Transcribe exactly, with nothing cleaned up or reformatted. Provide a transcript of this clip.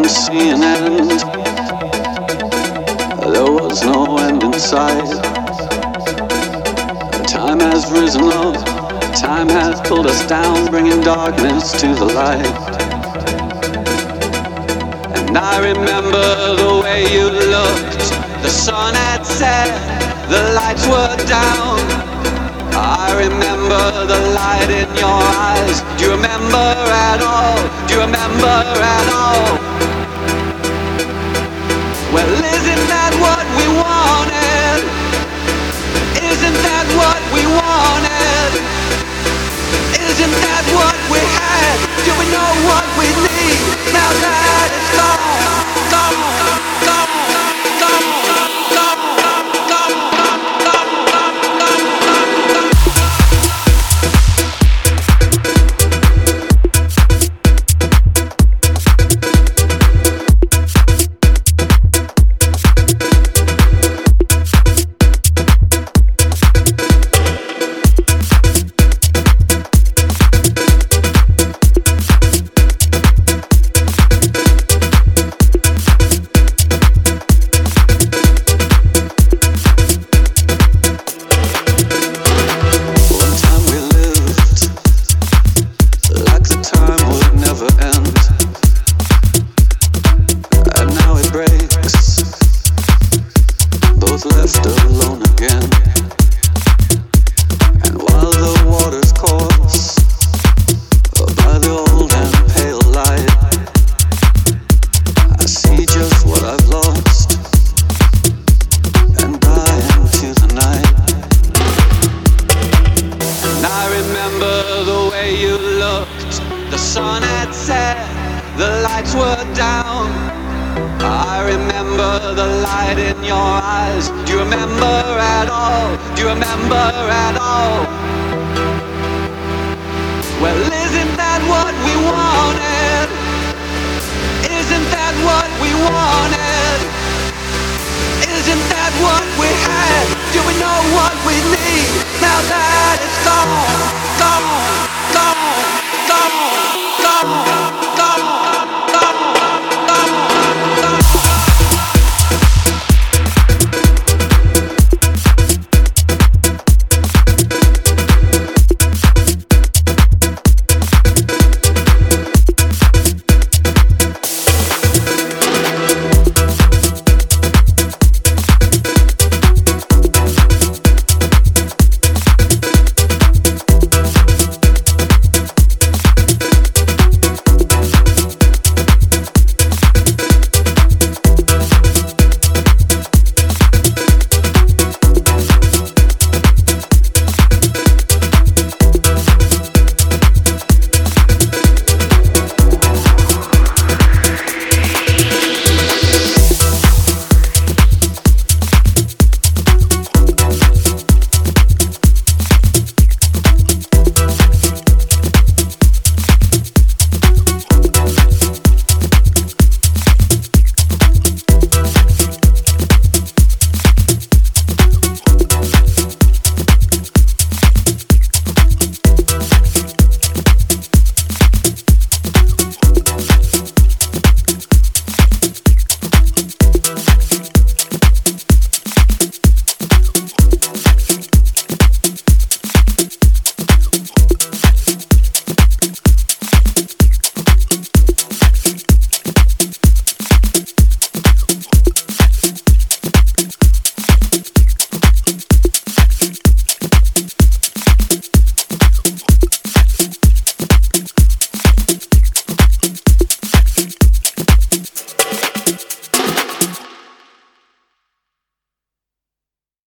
see an end. There was no end in sight. Time has risen up, time has pulled us down, bringing darkness to the light. And I remember the way you looked. The sun had set, the lights were down. I remember the light in your eyes. Do you remember at all? Do you remember at all? Well, isn't that what we wanted? Isn't that what we wanted? Isn't that what we had? Do we know what we need? Now that it's gone, gone, gone, gone, gone, gone, gone, gone, gone. Left alone again, and while the waters course by the old and pale light, I see just what I've lost and die into the night. And I remember the way you looked. The sun had set, the lights were down. I remember the light in your eyes. Do you remember at all? Do you remember at all? Well, isn't that what we wanted? Isn't that what we wanted? Isn't that what we had? Do we know what we need? Now that it's gone, gone, gone, gone, gone.